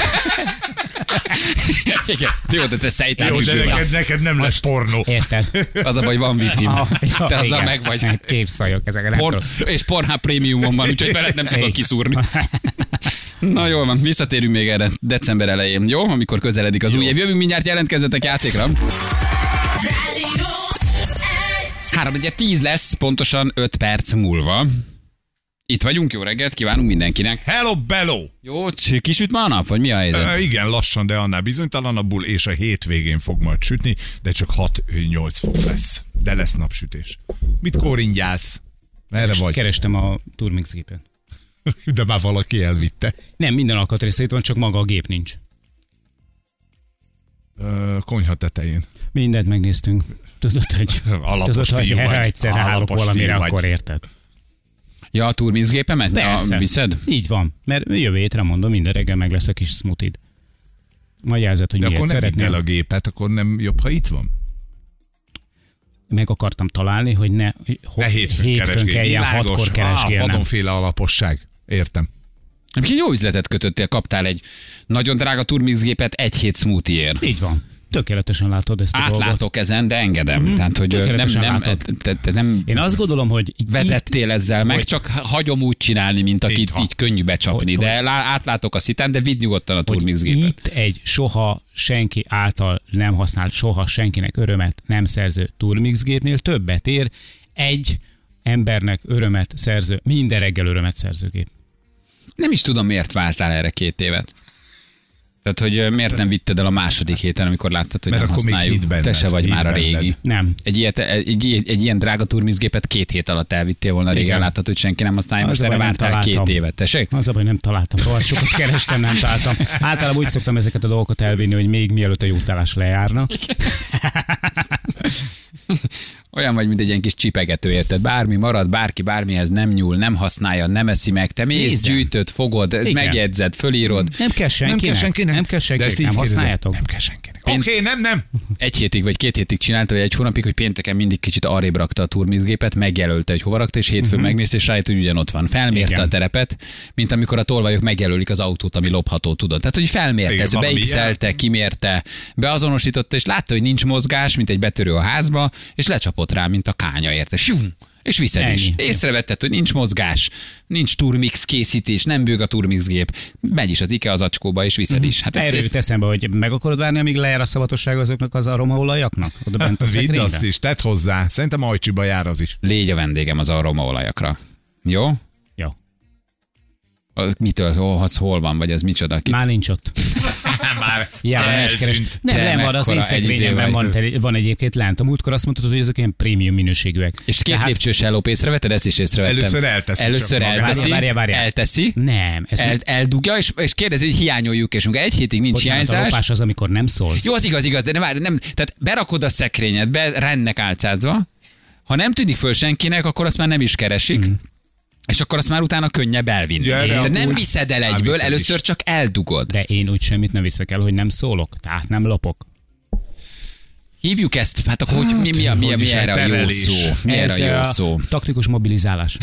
Igen, jó, de te szejtál Jó, de függő vagy. neked, neked nem lesz pornó. Érted? Az a baj, van wifi. Ah, ja, Te azzal igen. meg vagy. Képszajok ezeket. nem Por, tudom. és Pornhub prémiumon van, úgyhogy veled nem tudok Igen. kiszúrni. Na jól van, visszatérünk még erre december elején, jó? Amikor közeledik az új év. Jövünk mindjárt, jelentkezzetek játékra. három tíz lesz, pontosan öt perc múlva. Itt vagyunk, jó reggelt, kívánunk mindenkinek. Hello, bello! Jó, c- kisüt ma a nap, vagy mi a helyzet? Ö, igen, lassan, de annál bizonytalanabbul, és a hétvégén fog majd sütni, de csak hat-nyolc fok lesz. De lesz napsütés. Mit kóringyálsz? Merre Most vagy? kerestem a Turmix gépet. De már valaki elvitte. Nem, minden alkatrész itt van, csak maga a gép nincs. Ö, konyha tetején. Mindent megnéztünk. Tudod, hogy, Alapos tudod, hogy fiú ha vagy. egyszerre állok Alapos valamire, fiú vagy. akkor érted. Ja, a Turmix gépemet? Persze. A, viszed? Így van, mert jövő hétre mondom, minden reggel meg lesz a kis smoothie-d. Majd jelzed, hogy De miért akkor ne vidd el szeretnél. a gépet, akkor nem jobb, ha itt van? Meg akartam találni, hogy ne, ho- Ne hétfőn, hétfőn keresgél. kelljen Világos. hatkor Á, keresgélnem. vadonféle alaposság. Értem. Egyébként jó üzletet kötöttél, kaptál egy nagyon drága Turmix gépet egy hét smoothie-ért. Így van. Tökéletesen látod ezt a dolgot. Átlátok ezen, de engedem. Mhm. Tehát, hogy ö, nem, Tökéletesen nem, látod. te, te nem Én azt gondolom, hogy így- vezettél ezzel meg, hogy- csak hagyom úgy csinálni, mint akit Így van. így könnyű becsapni. Hogy- De lá- átlátok a szitán, de vidd nyugodtan a Turmix hogy gépet. itt egy soha senki által nem használt, soha senkinek örömet nem szerző Turmix gépnél többet ér egy embernek örömet szerző, minden reggel örömet szerző gép. Nem is tudom, miért váltál erre két évet. Tehát, hogy ö, miért nem vitted el a második héten, amikor láttad, hogy Mert nem akkor még használjuk. hitt benned, Te se vagy hitt már a benned. régi. Nem. Egy, ilyet, egy, egy, egy ilyen drága Turmix gépet két hét alatt elvittél volna, régen Igen. láttad, hogy senki nem használja, Az most a erre baj, nem vártál két találtam. évet. Tessék? Az a baj, nem találtam. Rohadt sokat kerestem, nem találtam. Általában úgy szoktam ezeket a dolgokat elvinni, hogy még mielőtt a jótállás lejárna. Olyan vagy, mint egy ilyen kis csipegető, érted? Bármi marad, bárki bármihez nem nyúl, nem használja, nem eszi meg, te mész, Igen. gyűjtöd, fogod, ezt Igen. megjegyzed, fölírod. Nem kell senkinek. Nem kell senkinek. Nem kell De senkinek. ezt így Nem kérdezem. használjátok. Nem kell senkinek. Oké, okay, nem, nem. Egy hétig vagy két hétig csinálta, vagy egy hónapig, hogy pénteken mindig kicsit arrébb rakta a Turmix gépet, megjelölte, hogy hova rakta, és hétfőn uh-huh. megmész, és rájött, hogy ugyanott van. Felmérte Igen. a terepet, mint amikor a tolvajok megjelölik az autót, ami lopható, tudod. Tehát, hogy felmérte, Igen, ez valami beixelte, kimérte, beazonosította, és látta, hogy nincs mozgás, mint egy betörő a házba, és lecsapott rá, mint a kánya, érte. Sium! És viszed Ennyi. is. Észrevetted, hogy nincs mozgás, nincs Turmix készítés, nem bőg a Turmix gép. Megy is az IKEA zacskóba, és viszed is. Hát ezt, Erről ezt, jut eszembe, hogy meg akarod várni, amíg lejár a szavatosság azoknak az aromaolajaknak? Oda bent a Vidd szekrénybe? azt is, tedd hozzá. Szerintem Ajcsiba jár az is. légy a vendégem az aromaolajakra. Jó? Jó. A- Mitől, ó, az hol van, vagy ez micsoda? Kit? Már nincs ott. Már Ja, eltűnt. keres. Nem, Te nem van, az én mekkora egy izé szekrényemben vagy. van, van egyébként lent. A múltkor azt mondtad, hogy ezek ilyen prémium minőségűek. És két Tehát... lépcsős ellop észrevetted? Ezt is észrevettem. Először elteszi Először csak magát. elteszi. Várjál, várjál, várjál. Elteszi. Nem, ez El, nem. eldugja, és, és kérdezi, hogy hiányoljuk, és amikor egy hétig nincs Bocsánat, a hiányzás. lopás az, amikor nem szólsz. Jó, az igaz, igaz, de nem, várj, nem, tehát berakod a szekrényedbe, rendnek álcázva, ha nem tűnik föl senkinek, akkor azt már nem is keresik, mm. és akkor azt már utána könnyebb elvinni. Ja, De de nem amúgy- viszed el Már egyből, viszed először is. csak eldugod. De én úgy semmit nem viszek el, hogy nem szólok. Tehát nem lopok. Hívjuk ezt, hát akkor hogy mi, mi, a, mi, a, hogy mi is erre a jó terelés. szó? Mi erre Ez a jó a szó? taktikus mobilizálás.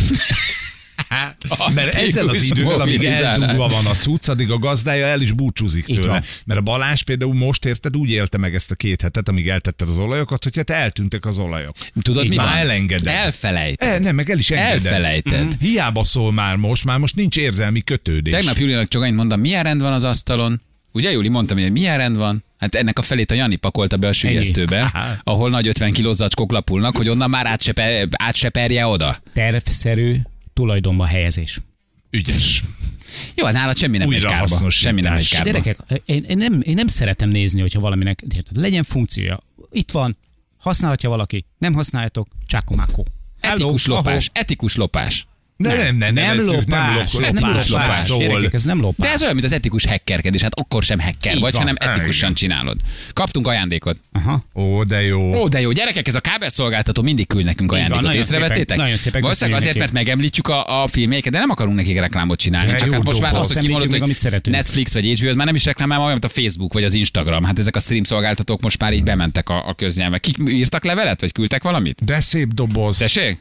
Mert ezzel az idővel, amíg eldugva van a cucc, addig a gazdája el is búcsúzik Így tőle. van. Mert a Balázs például most érted, úgy élte meg ezt a két hetet, amíg eltetted az olajokat, hogy hát eltűntek az olajok. Tudod, mi Már van? elengeded. Elfelejted. E, nem, meg el is engeded. Elfelejted. Mm. Hiába szól már most, már most nincs érzelmi kötődés. Tegnap Julinak csak annyit mondtam, milyen rend van az asztalon. Ugye, Juli, mondtam, hogy milyen rend van? Hát ennek a felét a Jani pakolta be a sülyeztőbe, ahol nagy ötven kilós zacskók lapulnak, hogy onnan már átsepe, átseperje oda. Tervszerű tulajdonba helyezés. Ügyes. Jó, hát nálad semmi nem megy kárba. Újrahasznosítás. Semmi nem megy kárba. Gyerekek, én, én, nem, én nem szeretem nézni, hogyha valaminek érted, legyen funkciója. Itt van, használhatja valaki, nem használjátok, csákomákó. Etikus Hello, lopás, ahol? etikus lopás. De nem, nem, nem, nem ez lopás, nem ez nem lopás, lopás, szól. gyerekek, ez nem lopás. De ez olyan, mint az etikus hackerkedés. Hát akkor sem hacker Így vagy, van. hanem etikusan Igen. csinálod. Kaptunk ajándékot. Aha. Ó, de jó. Ó, de jó, gyerekek, ez a kábelszolgáltató mindig küld nekünk van, ajándékot. nagyon Észrevettétek? szépen- nagyon szépen Valószínűleg azért, köszönjük mert megemlítjük a, a filmjeiket, de nem akarunk nekik reklámot csinálni. De Csak jó hát most már doboz. azt, hogy Említjük kimondod, meg, amit hogy szeretünk. Netflix vagy há bé o, már nem is reklámál, olyan, mint a Facebook vagy az Instagram. Hát ezek a stream szolgáltatók most már így bementek a, a köznyelvbe. Kik írtak levelet, vagy küldtek valamit? De szép doboz. Tessék?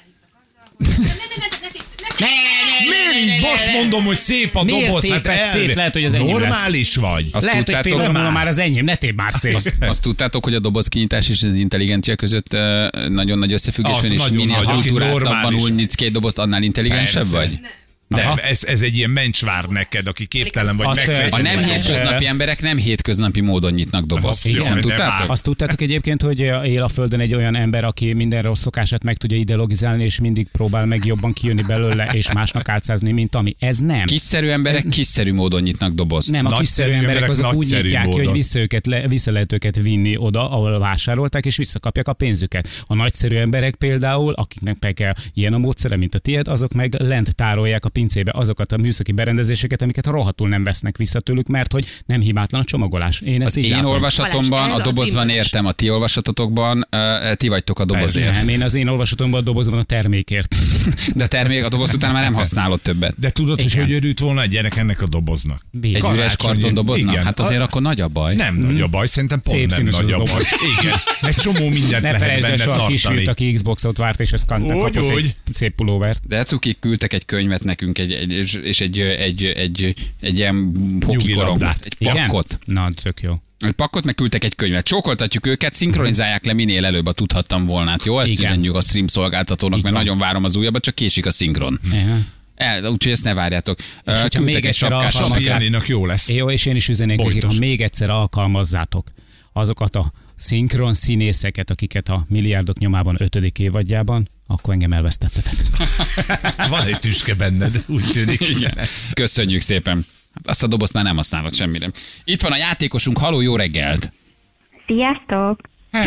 Miért így? Most mondom, hogy szép a Miért doboz. Hát téped szét? elvi- Lehet, hogy az enyém lesz. Normális vagy. Azt Lehet, hogy fél tudtátok, óra múlva már az enyém, ne tép már szét. Azt, azt tudtátok, hogy a doboz kinyitás és az intelligencia között uh, nagyon nagy összefüggés Az van, és nagyon minél nagy, aki kultúráltabban normális. úgy nyitsz két dobozt, annál intelligensebb Persze. vagy? Nem, ez, ez egy ilyen mencsvár neked, aki képtelen vagy Azt, megfejteni. A nem Igen. hétköznapi emberek nem hétköznapi módon nyitnak dobozt. Igen, Ezt nem de tudtátok? vár. Azt tudtátok egyébként, hogy él a Földön egy olyan ember, aki minden rossz szokását meg tudja ideologizálni, és mindig próbál meg jobban kijönni belőle, és másnak álcázni, mint ami. Ez nem. Kiszerű emberek kiszerű módon nyitnak dobozt. Nem, a Nagyszerű kiszerű emberek emberek azok úgy nagyszerű nyitják ki, módon. hogy vissza, őket le, vissza lehet őket vinni oda, ahol vásárolták, és visszakapják a pénzüket. A nagyszerű emberek például, akiknek meg kell ilyen a módszere, mint a tiéd, azok meg lent tárolják a pincébe azokat a műszaki berendezéseket, amiket rohadtul nem vesznek vissza tőlük, mert hogy nem hibátlan a csomagolás. Én ezt Az így én látom. olvasatomban, Balázs, a ez a dobozban trimbolás. értem, a ti olvasatatokban uh, ti vagytok a dobozért. Nem, én az én olvasatomban a dobozban a termékért. De termék a doboz után már nem használod többet. De tudod, hogy Igen. hogy örült volna egy gyerek ennek a doboznak? Bír. Egy üres Karácsonyi- kartondoboznak? igen. Hát azért A- akkor nagy a baj. Nem nagy a baj, szerintem pont Szép nem színes nagy az a a baj. doboz. Igen, egy csomó mindent Ne lehet felejtsd el benne soha a kisfiút, tartani. aki Xboxot várt, és ezt Úgy, kapott úgy. egy szép pulóvert. De cukik küldtek egy könyvet nekünk, egy, egy, és egy, egy, egy, egy ilyen hokikorong, Nyugilabdát. egy Igen? pakkot. Na, tök jó. Egy pakkot, meg küldtek egy könyvet. Csókoltatjuk őket, szinkronizálják le minél előbb, a tudhattam volna. Jó, ezt Igen. üzenjük a stream szolgáltatónak, Így mert van. nagyon várom az újabbat, csak késik a szinkron. Aha. El, úgyhogy ezt ne várjátok. Ö, hogyha Küldtek még egy egyszer sapkát, alkalmazzák- sapkát. Janinak jó lesz. Jó, és én is üzenék nekik, Bojtos. ha még egyszer alkalmazzátok azokat a szinkron színészeket, akiket a milliárdok nyomában ötödik évadjában, akkor engem elvesztettetek. Van egy tüske benned, úgy tűnik. Igen. Köszönjük szépen. Azt a dobozt már nem használod semmire. Itt van a játékosunk, haló, jó reggelt! Sziasztok!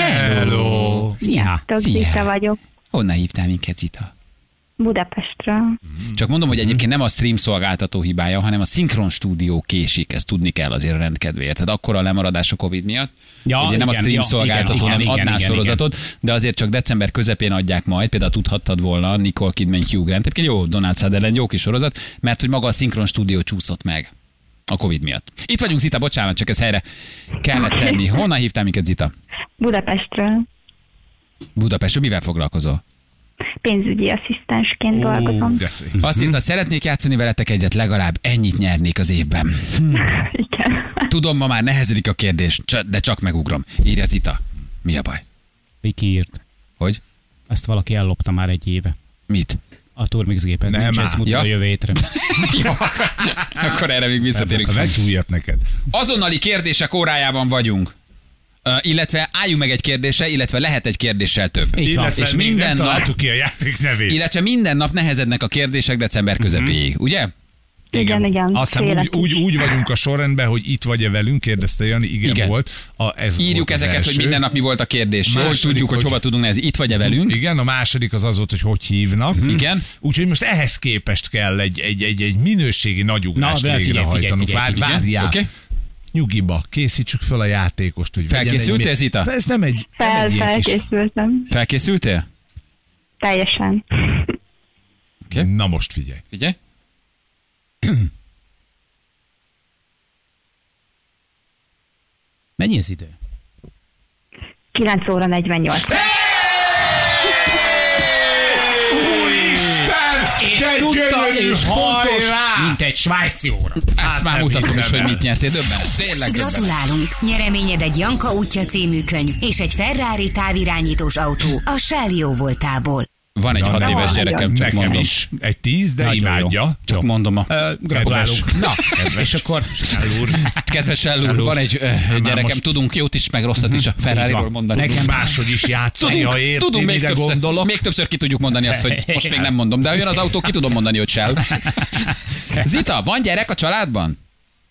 Hello! Szia! Tök Zita vagyok Honnan hívtál minket, Zita? Budapestről. Csak mondom, hogy egyébként nem a stream szolgáltató hibája, hanem a szinkron stúdió késik, ezt tudni kell azért a rendkedvéért. Tehát akkor a lemaradás a Covid miatt. Ja, Ugye nem a igen, stream ja, szolgáltató, igen, hanem igen, adná igen, sorozatot, de azért csak december közepén adják majd, például tudhattad volna Nicole Kidman, Hugh Grant. Egyébként jó, Donald Sutherland, jó kis sorozat, mert hogy maga a szinkron stúdió csúszott meg a Covid miatt. Itt vagyunk, Zita, bocsánat, csak ez helyre kellett tenni. Honnan hívtál minket, Zita? Budapestről. Budapestről, mivel foglalkozol? Pénzügyi asszisztensként dolgozom. De szép. Azt írtad, szeretnék játszani veletek egyet, legalább ennyit nyernék az évben. Igen. Tudom, ma már nehezedik a kérdés, csa- de csak megugrom. Írja Zita. Mi a baj? Viki írt. Hogy? Ezt valaki ellopta már egy éve. Mit? A Turmix gépet. Nem Nincs áll. ez mutatja Ja. a jövő hétre. Jó, akkor erre még visszatérünk. Vesz újat neked. Azonnali kérdések órájában vagyunk. Uh, illetve álljunk meg egy kérdéssel, illetve lehet egy kérdéssel több. Így van. Illetve És még minden nem nap, találtuk ki a játék nevét. illetve minden nap nehezednek a kérdések december közepéig, ugye? Igen, igen. Azt hiszem úgy, Félek úgy, is. úgy vagyunk a sorrendben, hogy itt vagy-e velünk, kérdezte Jani, igen, Igen. volt. A, ez Írjuk volt az ezeket, első. hogy minden nap mi volt a kérdés. Jó, hogy Második, tudjuk, hogy hogy- hova tudunk nehezni. Itt vagy-e velünk? Igen, a második az az volt, hogy hogy hívnak. Igen. Úgyhogy most ehhez képest kell egy, egy, egy, egy minőségi nagyugrást Na, de figyelj, végrehajtanunk. figyelj, Vár, figyelj, várjál. Oké. Nyugiba, készítsük fel a játékost. Hogy vegyen Felkészültél, egy, Zita? Ez nem egy, nem Fel, egy ilyen kis... felkészültem. Felkészültél? Teljesen. Oké. Na most figyelj. Figyelj. Mennyi az idő? kilenc óra negyvennyolc. De gyönyörű, hajrá! Mint egy svájci óra. Ezt Hát már nem mutatom is, hiszem hogy el. mit nyertél. Döbbenet. Tényleg döbbenet. Gratulálunk! Nyereményed egy Janka útja című könyv és egy Ferrari távirányítós autó a Shell jó voltából. Van egy Ja, hat nem. éves gyerekem, csak Nekem mondom. is. Egy tíz, de Nagyon jó. imádja. Csak mondom a... Gratulálunk. Na, és akkor Kedves Ellúr, van egy ö, gyerekem, most- tudunk jót is, meg rosszat is a Ferrari-ról van. mondani. Nekem- Máshogy is játszani, Tudunk, ha érti, tudunk még, mire többször, gondolok. még többször ki tudjuk mondani azt, hogy most még nem mondom, de olyan az autó, ki tudom mondani, hogy Shell. Zita, van gyerek a családban?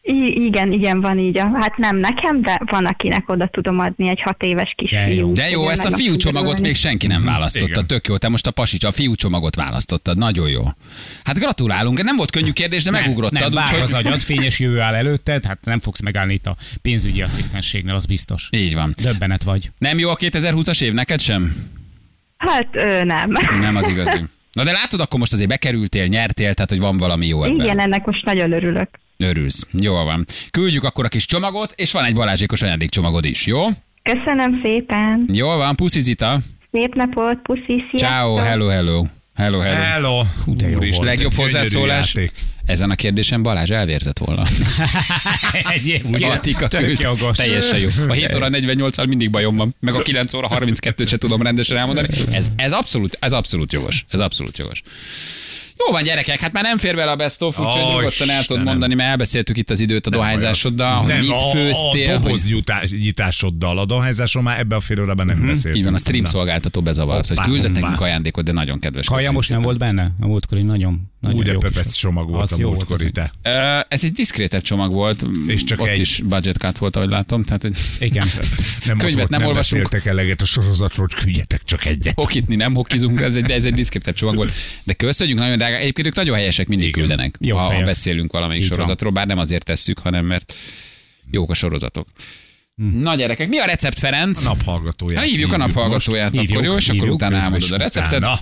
I- igen, igen, van így. A, hát nem nekem, de van, akinek oda tudom adni egy hat éves kisfiú. De jó, ezt a fiú csomagot még senki nem választotta. Igen. Tök jó, te most a pasics, a fiú csomagot választottad. Nagyon jó. Hát gratulálunk, nem volt könnyű kérdés, de megugrottad. Nem, vár úgy, az agyad, fényes jövő áll előtted, hát nem fogsz megállni itt a pénzügyi asszisztensségnél, az biztos. Így van. Döbbenet vagy. Nem jó a kétezer-húszas év neked sem? Hát ö, nem. Nem az igazi. Na de látod, akkor most azért bekerültél, nyertél, tehát hogy van valami jó ebben. Igen, ennek most nagyon örülök. Örülsz. Jól van. Küldjük akkor a kis csomagot, és van egy Balázsékos ajándékcsomagod is, jó? Köszönöm szépen. Jól van, puszi Zita. Szép napot, puszi, sziasztok. Ciao, hello, hello. Hello, hello. Hello. Hú, de jó Úristen, volt. Legjobb gyönyörű hozzászólás. játék. Ezen a kérdésen Balázs elvérzett volna. Egy év, ugye? Attika Tök küld. jogos. Teljesen jó. A hét óra negyvennyolccal mindig bajom van, meg a kilenc óra harminckettőt se tudom rendesen elmondani. Ez, ez, abszolút, ez abszolút jogos. Ez abszolút jogos. Jó van, gyerekek, hát már nem fér bele a best of, úgyhogy Ó, nyugodtan el tudod Istenem. mondani, mert elbeszéltük itt az időt a dohányzásoddal, hogy Nem, mit a- főztél. A hogy... doboznyitásoddal, a dohányzáson már ebben a fél órában nem beszéltünk. Így van, a stream Na. szolgáltató bezavart, hogy Hoppá, küldött hoppá. nekünk ajándékot, de nagyon kedves. Kaja köszönjük most nem szépen. volt benne? A múltkor így nagyon, nagyon Úgy jó a kis pepec volt. csomag volt Az a jó volt múltkori az. te. Ö, Ez egy diszkrétebb csomag volt, És csak ott egy. is budget cut volt, ahogy látom, tehát hogy Igen. Nem Könyvet az volt, nem nem olvasunk. beszéltek eleget a sorozatról, hogy küldjetek csak egyet. hokitni nem hokizunk, ez egy, de ez egy diszkrétebb csomag volt. De köszönjük, nagyon drága. Egyébként ők nagyon helyesek, mindig Igen. küldenek, Jó ha, ha fejek. beszélünk valamelyik Így van. sorozatról, bár nem azért tesszük, hanem mert jók a sorozatok. Na gyerekek, mi a recept, Ferenc? A naphallgatóját. Ha hívjuk a hívjuk naphallgatóját, most. akkor jó, Hívjuk, és akkor hívjuk, utána most, elmondod a és receptet. utána.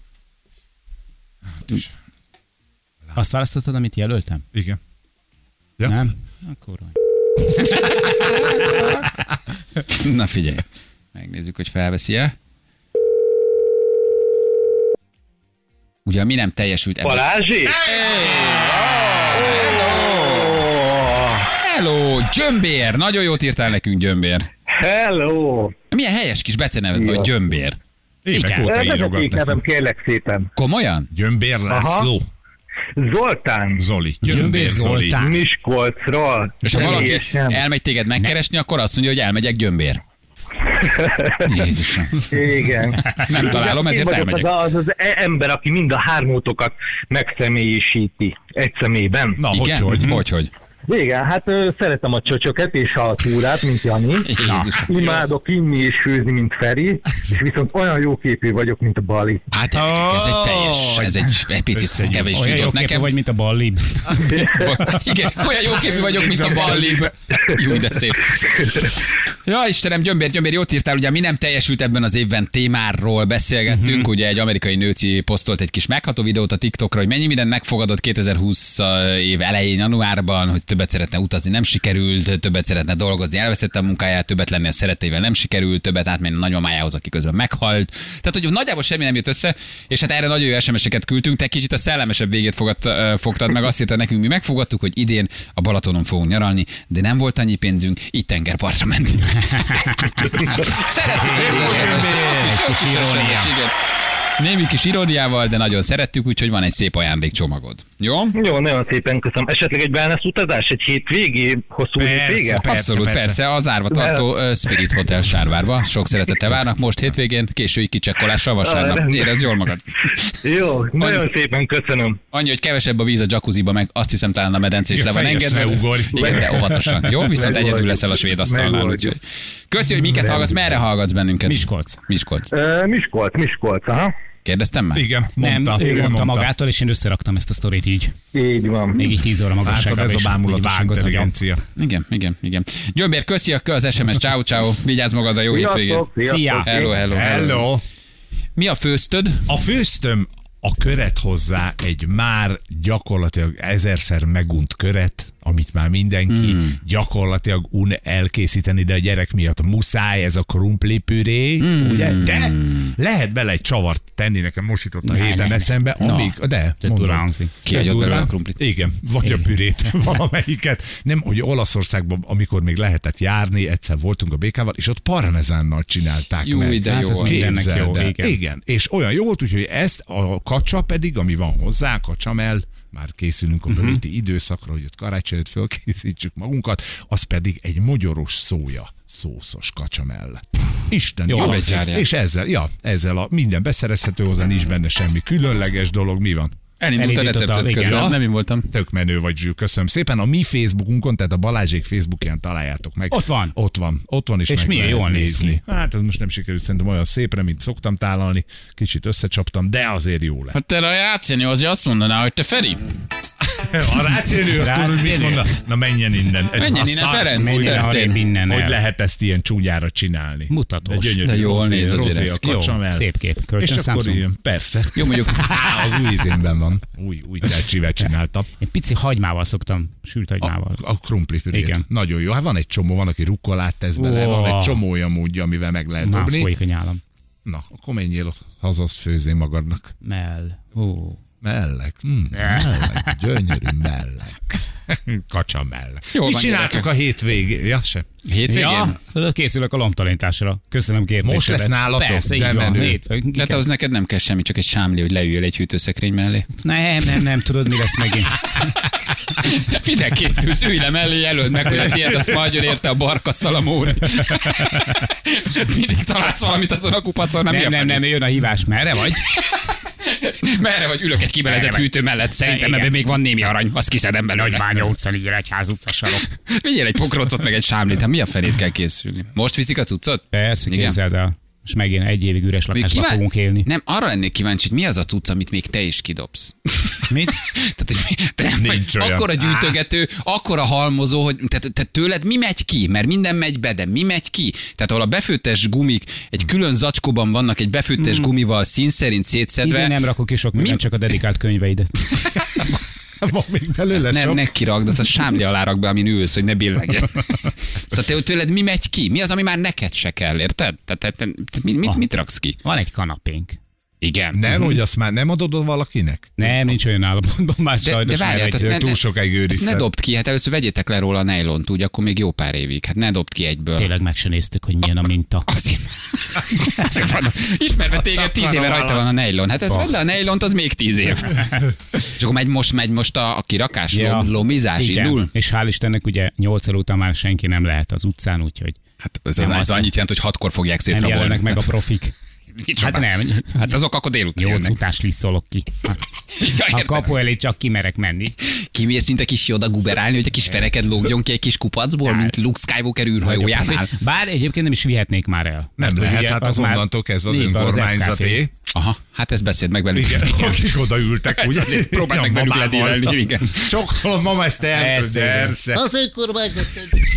Azt választottad, amit jelöltem? Igen. Ja. Nem? Akkor Na figyelj, megnézzük, hogy felveszi-e. Ugye mi nem teljesült ebben. Balázsi? Hello, Gyömbér! Nagyon jót írtál nekünk, Gyömbér. Hello! Milyen helyes kis beceneved vagy, Gyömbér. Évek Igen. óta Vezeték írogat nevem, nekem. kérlek szépen. Komolyan? Gyömbér László. Zoltán. Zoli. Gyömbér Gyömbér Zoli. Zoltán. Miskolcról. És ha valaki Teljesen. elmegy téged megkeresni, akkor azt mondja, hogy elmegyek, Gyömbér. Jézusom. Igen. Nem találom, Én ezért vagyok elmegyek. Az, az az ember, aki mind a hármótokat megszemélyisíti egy személyben. Na, hogy, Igen? hogy? Hogy, hogy? Igen, hát ö, szeretem a csöcsöket és a túrát, mint Jani. Jézusom. Imádok inni és főzni, mint Feri, és viszont olyan jó képű vagyok, mint a Bali. Hát ez egy teljes, ez egy, egy picit Összegyűjt. kevés olyan jó jutott képű nekem. vagy, mint a ballib. Igen, olyan jó képű vagyok, mint a ballib. Jó, de szép. Ja, Istenem, Gyömbér, Gyömbér, jót írtál, ugye mi nem teljesült ebben az évben témáról beszélgettünk, uh-huh. ugye egy amerikai nőci posztolt egy kis megható videót a TikTokra, hogy mennyi mindent megfogadott kétezer-húsz év elején, januárban, hogy többet szeretne utazni, nem sikerült, többet szeretne dolgozni, elvesztette a munkáját, többet lenni a szeretteivel, nem sikerült, többet átmenni a nagymamájához, aki közben meghalt. Tehát, hogy nagyjából semmi nem jött össze, és hát erre nagyon jó es em es-eket küldtünk, te kicsit a szellemesebb végét fogad, fogtad meg, azt írtad nekünk, mi megfogadtuk, hogy idén a Balatonon fogunk nyaralni, de nem volt annyi pénzünk, így tengerpartra mentünk. Szeretjük Egy kis irónia. Némi kis iróniával, de nagyon szerettük, úgyhogy van egy szép ajándékcsomagod. Jó? Jó, nagyon szépen köszönöm. Esetleg egy wellness utazás, egy hétvégi, hosszú Persze, hétvége? persze. Abszolút, persze. persze. Az árva tartó uh, Spirit Hotel Sárvárba. Sok szeretettel várnak most hétvégén, késői kicsekkolással vasárnap. Ah, Érezd jól magad. Jó, nagyon szépen köszönöm. Annyi, hogy kevesebb a víz a jacuzziba, meg azt hiszem talán a medence is Igen, le van fejezd engedve. le, ugorj. Igen, de óvatosan. Jó, viszont Megoldjuk. egyedül leszel a svéd asztalnál. Megoldjuk. Úgyhogy. Köszi, hogy minket hallgatsz, merre hallgatsz bennünket? Miskolc. Miskolc. Uh, Miskolc, Miskolc, aha. Kérdeztem már? Igen, Nem, mondta. ő ő mondta magától, és én összeraktam ezt a sztorit így. Így van. Még így tíz óra Látod, magasságában. ez a és így bámulatos vág az agyam. intelligencia. Igen, igen, igen. Gyömbér, köszi a- az es em es, ciao, ciao. Vigyázz magadra, jó hétvégét. Sziasztok, sziasztok. Szia. Hello, hello, hello. Hello! Mi a főztöd? A főztöm a köret hozzá, egy már gyakorlatilag ezerszer megunt köret, amit már mindenki mm. gyakorlatilag un elkészíteni, de a gyerek miatt muszáj, ez a krumpli püré, mm. ugye? De lehet bele egy csavart tenni, nekem most jutott a Ne, héten ne, ne. eszembe, amíg, de Tök mondom. durván hangzik. Kihagyod Durván. belőle a krumplit? Igen, vagy a pürét, valamelyiket. Nem, hogy Olaszországban, amikor még lehetett járni, egyszer voltunk a békával, és ott parmezánnal csinálták Jó, meg. de Hát jó ez van. Mindennek képzeld jó, el. igen. Igen, és olyan jó volt, úgyhogy ezt a kacsa pedig, ami van hozzá, kacsamell, már készülünk a belőti uh-huh. időszakra, hogy ott karácsonyot fölkészítsük magunkat, az pedig egy mogyoros szója szószos kacsamell. Isten, Jó, jó, begyárják. és ezzel, ja, ezzel a minden beszerezhető hozzá, nincs benne semmi különleges dolog, mi van? Elindult a receptet közben, Ja. nem én voltam. Tök menő vagy, Zsül, köszönöm szépen. A mi Facebookunkon, tehát a Balázsék Facebookján találjátok meg. Ott van. Ott van. Ott van is És meg milyen lehet jól néz nézni. ki. Hát ez most nem sikerült szerintem olyan szépre, mint szoktam tálalni. Kicsit összecsaptam, de azért jó lett. Hát te a Rácjenő azért azt mondaná, hogy te Feri. A Rácjenő, azt tudod, mit mondna? Na menjen innen. Ez Menjen a innen, szar- Ferenc, hogy mi lehet- történt? Innen Hogy el. lehet ezt ilyen csúnyára csinálni? Mutatós. De, gyönyörű, De jól rozé- néz azért rozé ez. a Jó, kacsamell. szép kép. És Kölcsön akkor Samsung. ilyen, persze. Jó, mondjuk. Á, az új izénben van. Új, új telcsivel csináltam. Egy pici hagymával szoktam, sült hagymával. A, a krumplipürét. Igen. Nagyon jó. Hát van egy csomó, van, aki rukkolát tesz bele, Ó. van egy csomó olyan módja, amivel meg lehet Már dobni. folyik a nyálam. Na, akkor menjél ott haza, azt főzzél magadnak. Mell. Ó. Mellek. Mm, mellek. Gyönyörű mellek. Kacsa mellek. Jó Mit van, csináltok gyerekek. a hétvégén? Ja, se. Hétvégén? Ja, készülök a lombtalanításra. Köszönöm kérdésedet. Most lesz nálatok? Persze, De így van. menő. Hétfőn. Tehát ahhoz neked nem kell semmi, csak egy sámli, hogy leüljél egy hűtőszekrény mellé. Nem, nem, nem, tudod, mi lesz megint. Minden készülsz, ülj le mellé, jelöld meg, hogy a tiéd, azt majdjon érte a barkasszal a móri. Mindig találsz valamit azon a kupacon, nem, Nem, nem, nem, jön a hívás. Merre vagy? Merre vagy, ülök egy kibelezett Merre vagy? hűtő mellett, szerintem Igen. ebben még van némi arany, azt kiszedem belőle. Nagybánya utca, így Egyház utca sarok. Vigyél egy pokrócot, meg egy sámlit, hát mi a felét kell készülni? Most viszik a cuccot? Persze, Igen. képzeld el. És megint egy évig üres Még lakásban kíván- fogunk élni. Nem, arra lennék kíváncsi, hogy mi az a cucc, amit még te is kidobsz. Mit? Tehát, hogy mi- te nem Nincs vagy olyan. akkora gyűjtögető, akkora halmozó, hogy tehát, tehát tőled mi megy ki? Mert minden megy be, de mi megy ki? Tehát ahol a befőttes gumik egy külön zacskóban vannak, egy befőttes gumival szín szerint szétszedve. Idén nem rakok ki sok mindent, csak a dedikált könyveidet. Van még belőle Nem, sok? ne kirakd, azt a sámli alá rak be, amin ülsz, hogy ne billegjen. Szóval te, tőled mi megy ki? Mi az, ami már neked se kell, érted? Tehát te, te, te, mit, mit, mit raksz ki? Van egy kanapénk. Igen. Nem, hogy azt már nem adod valakinek? Nem, nincs olyan állapotban már De, sajnos. de várjál, mert azt egy- ne, túl ne, sokáig ezt őrizted. ne dobd ki, hát először vegyétek le róla a nejlont, úgy, akkor még jó pár évig. Hát ne dobd ki egyből. Tényleg meg se néztük, hogy milyen a minta. Azért, azért van, ismerve téged, tíz éve rajta van a nejlon. Hát ez vedd le a nejlont, az még tíz év. És akkor megy most, megy most a, a kirakás, ja. lomizás, Igen. indul? És hál' Istennek ugye nyolc óra után már senki nem lehet az utcán, úgyhogy Hát ez, Nem, ez, ez az- annyit jelent, hogy hatkor fogják nem szétrabolni. jelennek meg a profik. Micsoda? Hát nem. Hát azok akkor délután Nyolc jönnek. utás liszolok ki. Ja, A értem. kapu elé csak kimerek menni. Kimész, mint a kis Yoda guberálni, hogy a kis fereked lógjon ki egy kis kupacból, mint Luke Skywalker űrhajójánál. Bár egyébként nem is vihetnék már el. Nem Mert lehet, ugye hát az már- onnantól kezdve az így van, önkormányzaté. ef ká ef. Aha, hát ezt beszéld meg velük. Igen, akik odaültek, ugye? Azért próbálj meg velük Mamával. ledélelni, igen. Csokkolom, mama, ezt el, Persze, igen. persze. Az önkormányzat.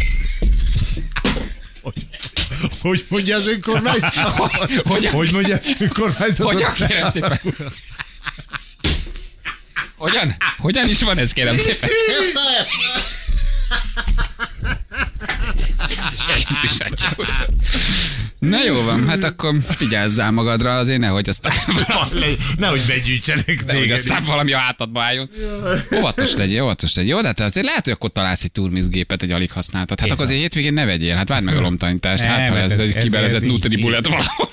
Hogy mondja az önkormányzat? Hogyan? Hogy mondja az önkormányzat? Hogyan, kérem szépen? Hogyan? Hogyan is van ez, kérem szépen? Jézus atya úr. Na jó van, hát akkor vigyázzál magadra, azért nehogy aztán, Nehogy begyűjtsenek nehogy téged. aztán valami a hátadba álljon. Óvatos legyél, óvatos legyél. Jó, de hát azért lehet, hogy akkor találsz egy turmizgépet, egy alig használtat. Hát akkor azért hétvégén ne vegyél, hát várd meg a lomtalanítást. Hát ha Nem, ez ez- egy ez- kibelezett ez így- Nutri így- bullet valahol.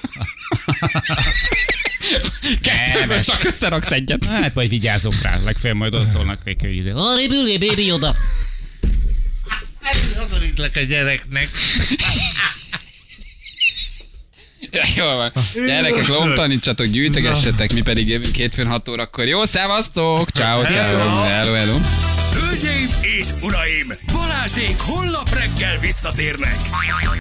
Kettőből Nem, csak összeraksz egyet. Hát majd vigyázok rá, legfeljebb majd oda szólnak neki, hogy ide. Arrébb üljél, bébi, oda. Hazaviszlek a gyereknek. Ja, jól van. Gyerekek, lomtalanítsatok, gyűjtegessetek, mi pedig jövünk hétfőn hat órakor. Jó, szevasztok! Ciao, sziasztok! Hello, hello! Hölgyeim és uraim, Balázsék holnap reggel visszatérnek.